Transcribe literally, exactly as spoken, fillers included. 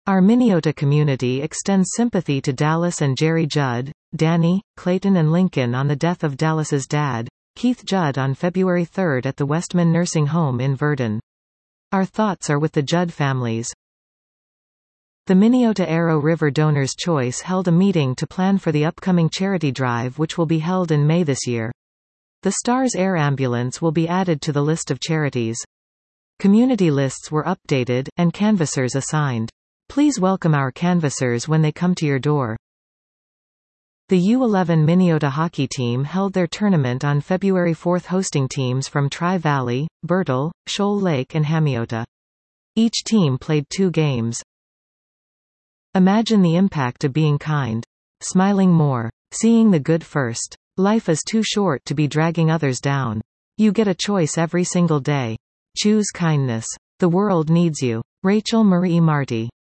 Our Minneota community extends sympathy to Dallas and Jerry Judd, Danny, Clayton and Lincoln on the death of Dallas's dad, Keith Judd, on February third at the Westman Nursing Home in Verdon. Our thoughts are with the Judd families. The Minneota Arrow River Donors' Choice held a meeting to plan for the upcoming charity drive, which will be held in May this year. The STARS Air Ambulance will be added to the list of charities. Community lists were updated, and canvassers assigned. Please welcome our canvassers when they come to your door. The U eleven Minneota hockey team held their tournament on February fourth, hosting teams from Tri-Valley, Bertle, Shoal Lake and Hamiota. Each team played two games. Imagine the impact of being kind. Smiling more. Seeing the good first. Life is too short to be dragging others down. You get a choice every single day. Choose kindness. The world needs you. Rachel Marie Marty.